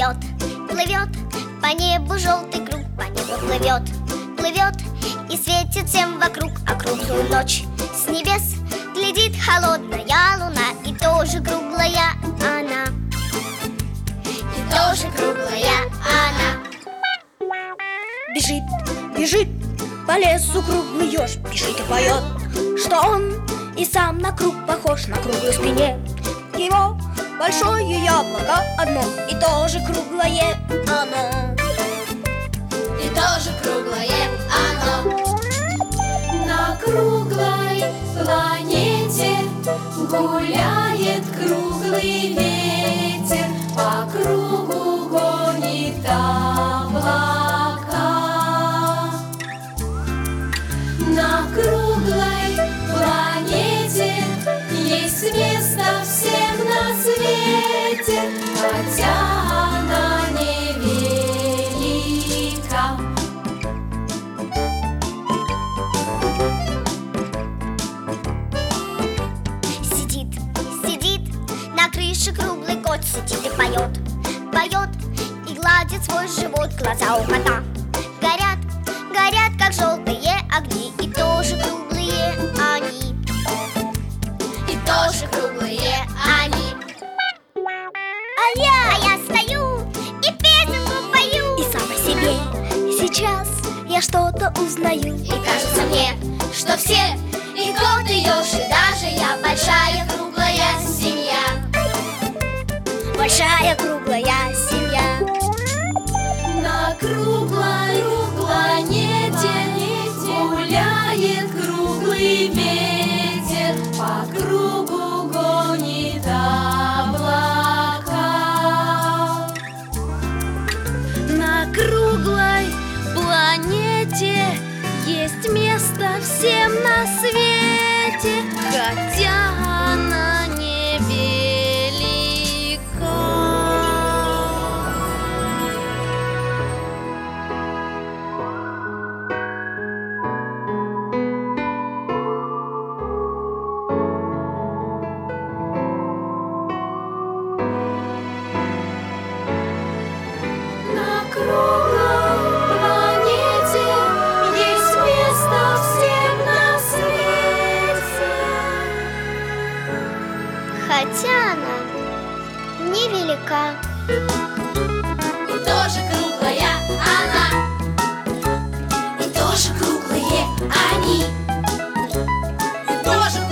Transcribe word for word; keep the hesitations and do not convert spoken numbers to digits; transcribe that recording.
плывет, плывет по небу желтый круг, по небу плывет, плывет и светит всем вокруг. А круглую ночь с небес глядит холодная луна, и тоже круглая она, и тоже круглая она. Бежит, бежит по лесу круглый еж, бежит и поет, что он и сам на круг похож, на круглой спине его большое яблоко одно, и тоже круглое оно, и тоже круглое оно. На круглой планете гуляет круглый ветер, по кругу гонит облака. На круглой планете есть место всем на свете, хотя она невелика. Сидит, сидит на крыше круглый кот, сидит и поет, поет и гладит свой живот. Глаза у кота горят, горят, как желтые огни, и тоже круглые они, и тоже круглые они. А я, а я стою и песенку пою, и сам по себе сейчас я что-то узнаю. и кажется мне, что все, и кот, и еж, и даже я, большая круглая семья, Большая круглая семья. На круглой планете гуляет круглый ветер, по кругу гонит облака. На круглой планете есть место всем на свете, хотя она невелика. На круглой планете есть место всем на свете, хотя она невелика. и тоже круглая она, и тоже круглые они, и тоже